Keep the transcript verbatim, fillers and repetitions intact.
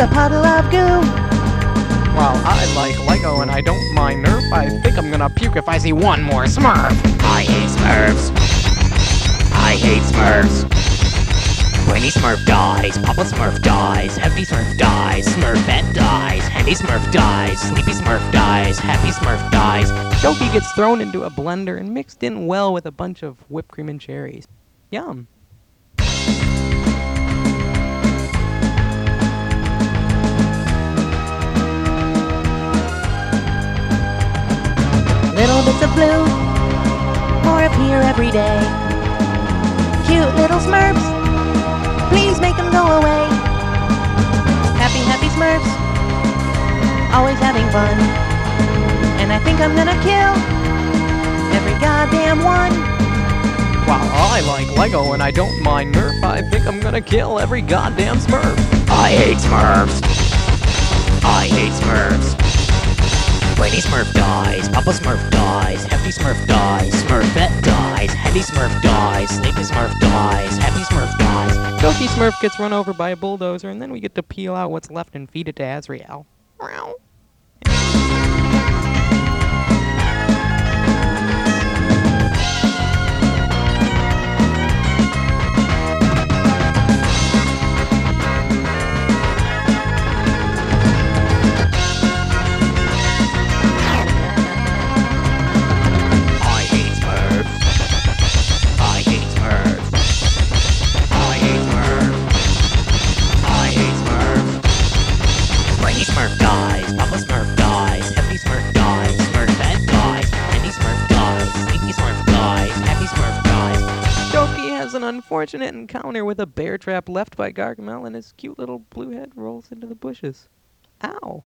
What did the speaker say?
a puddle of goo. While I like Lego and I don't mind Nerf, I think I'm gonna puke if I see one more Smurf. I hate Smurfs. I hate Smurfs. Brainy Smurf dies, Papa Smurf dies, Hefty Smurf dies, Smurfette dies, Handy Smurf dies, Sleepy Smurf dies, Happy Smurf dies. Jokey gets thrown into a blender and mixed in well with a bunch of whipped cream and cherries. Yum. Little bits of blue pour appear every day. Cute little Smurfs, please make them go away. Happy, happy Smurfs, always having fun. And I think I'm gonna kill every goddamn one. While I like Lego and I don't mind Nerf, I think I'm gonna kill every goddamn Smurf. I hate Smurfs. I hate Smurfs. Brainy Smurf dies, Papa Smurf dies, Hefty Smurf dies, Smurfette dies, Handy Smurf dies, Sleepy Smurf dies, Happy Smurf dies. Jokey Smurf gets run over by a bulldozer and then we get to peel out what's left and feed it to Azrael. Meow. Smurf dies, Papa Smurf dies, Hefty Smurf dies, Smurfette dies, Handy Smurf dies, Sleepy Smurf dies, Happy Smurf dies. Jokey has an unfortunate encounter with a bear trap left by Gargamel and his cute little blue head rolls into the bushes. Ow.